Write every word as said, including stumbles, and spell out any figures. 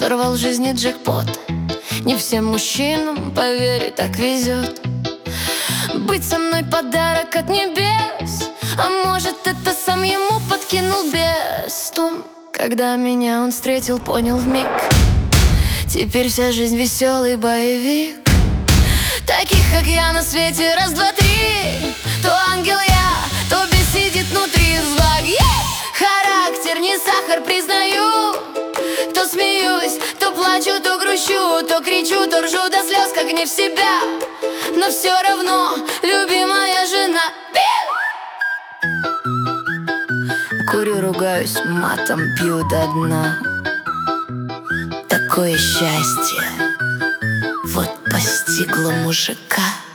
сорвал в жизни джекпот. Не всем мужчинам, поверь, так везет. Быть со мной подарок от небес, а может, это сам ему подкинул бес. Том, когда меня он встретил, понял вмиг. Теперь вся жизнь веселый боевик. Таких, как я, на свете раз, два, три. То ангел я, то бес сидит внутри. Злак, yeah! Характер не сахар, признаю. То смеюсь, то плачу, то грущу, то кричу, то ржу до слез, как не в себя. Но все равно любимая жена. Курю, ругаюсь матом, пью до дна. Такое счастье вот постигло мужика.